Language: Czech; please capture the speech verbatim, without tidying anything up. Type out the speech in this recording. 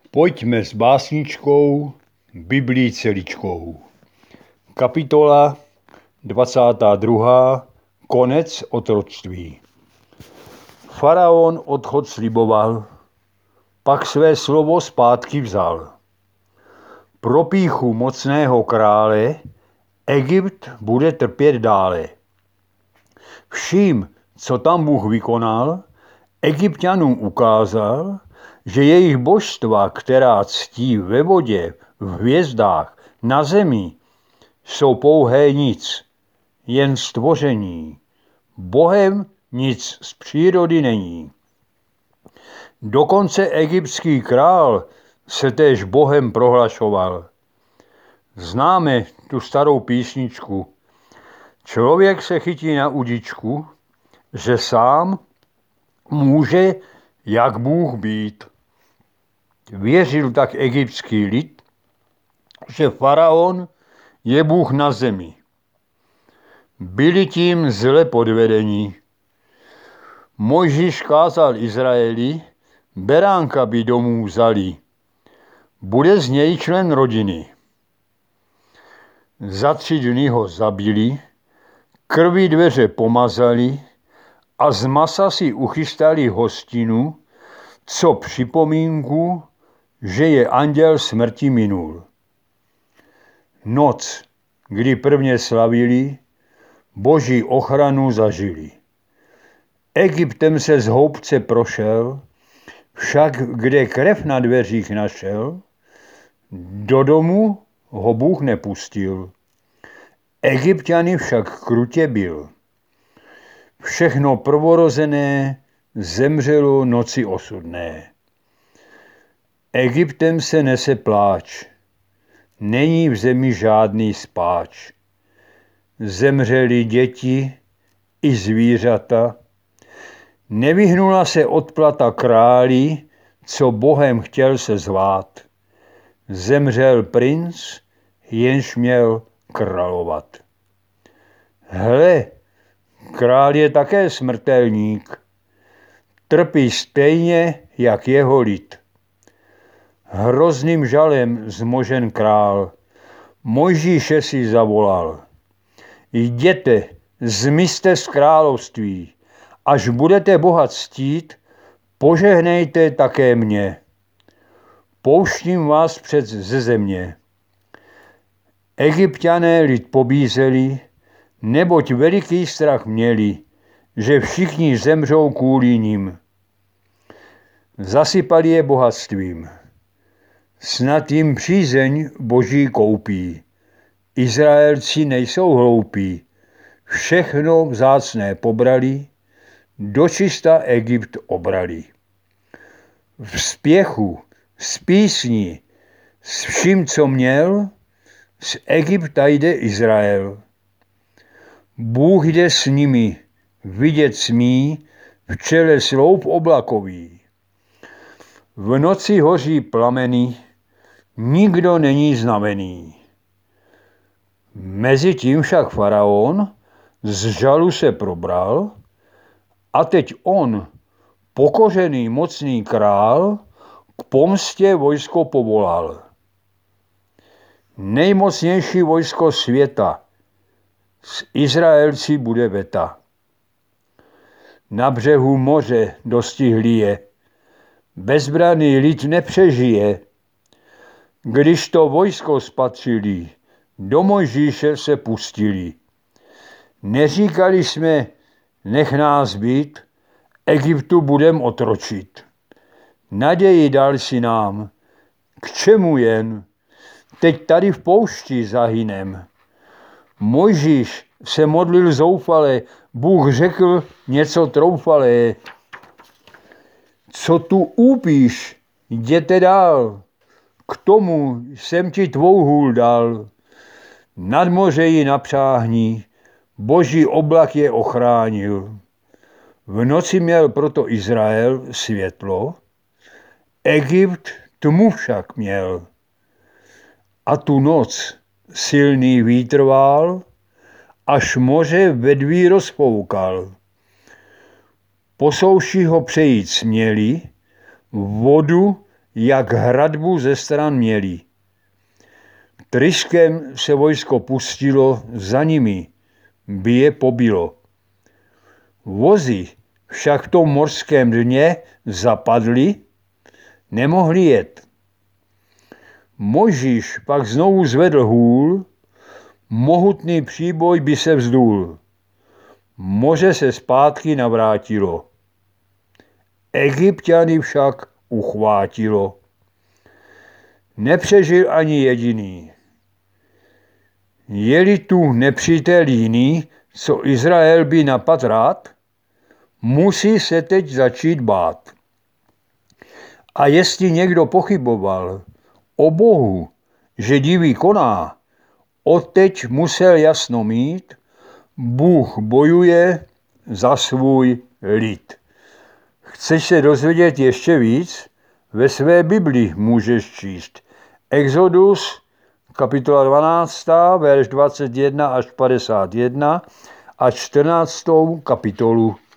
Pojďme s básničkou Biblii celičkou. Kapitola dvacátá druhá. Konec otroctví. Faraon odchod sliboval, pak své slovo zpátky vzal. Pro pýchu mocného krále Egypt bude trpět dále. Vším, co tam Bůh vykonal, Egypťanům ukázal, že jejich božstva, která ctí ve vodě, v hvězdách, na zemi, jsou pouhé nic, jen stvoření. Bohem nic z přírody není. Dokonce egyptský král se též Bohem prohlašoval. Známe tu starou písničku. Člověk se chytí na udičku, že sám může jak Bůh být. Věřil tak egyptský lid, že faraon je Bůh na zemi. Byli tím zle podvedení. Mojžíš kázal Izraeli, beránka by domů vzali. Bude z něj člen rodiny. Za tři dny ho zabili, krví dveře pomazali a z masa si uchystali hostinu, co připomínku, že je anděl smrti minul. Noc, kdy prvně slavili, Boží ochranu zažili. Egyptem se z houbce prošel, však kde krev na dveřích našel, do domu ho Bůh nepustil. Egypťany však krutě bil. Všechno prvorozené zemřelo noci osudné. Egyptem se nese pláč, není v zemi žádný spáč. Zemřeli děti i zvířata, nevyhnula se odplata králi, co Bohem chtěl se zvát. Zemřel princ, jenž měl královat. Hle, král je také smrtelník, trpí stejně, jak jeho lid. Hrozným žalem zmožen král, Mojžíše si zavolal. Jděte, zmizte z království, až budete Boha ctít, požehnejte také mě. Pouštím vás před ze země. Egypťané lid pobízeli, neboť veliký strach měli, že všichni zemřou kvůli nim. Zasypali je bohatstvím. Snad jim přízeň Boží koupí. Izraelci nejsou hloupí. Všechno vzácné pobrali, dočista Egypt obrali. V spěchu, s písní, s vším, co měl, z Egypta jde Izrael. Bůh jde s nimi, vidět smí, v čele sloup oblakový. V noci hoří plameny, nikdo není znamený. Mezitím však faraon z žalu se probral a teď on, pokořený mocný král, k pomstě vojsko povolal. Nejmocnější vojsko světa s Izraelci bude veta. Na břehu moře dostihli je, bezbranný lid nepřežije. Když to vojsko spatřili, do Mojžíše se pustili. Neříkali jsme, nech nás být, Egyptu budem otročit. Naději dal si nám, k čemu jen, teď tady v poušti zahynem. Mojžíš se modlil zoufale, Bůh řekl něco troufalé. Co tu úpíš, jděte dál, k tomu jsem ti tvou hůl dal. Nad moře ji napřáhni, Boží oblak je ochránil. V noci měl proto Izrael světlo, Egypt tmu však měl. A tu noc silný vítr vál, až moře vedví rozfoukal. Po souši ho přejít směli, vodu jak hradbu ze stran měli. Tryskem se vojsko pustilo za nimi, by je pobilo. Vozy však v tom mořském dně zapadly, nemohli jet. Mojžíš pak znovu zvedl hůl, mohutný příboj by se vzdul. Moře se zpátky navrátilo. Egypťany však uchvátilo. Nepřežil ani jediný. Je-li tu nepřítel jiný, co Izrael by napad rád, musí se teď začít bát. A jestli někdo pochyboval o Bohu, že divy koná, odteď musel jasno mít, Bůh bojuje za svůj lid. Chceš se dozvědět ještě víc? Ve své Bibli můžeš číst Exodus, kapitola dvanáctá, verš dvacet jedna až padesát jedna a čtrnáctou kapitolu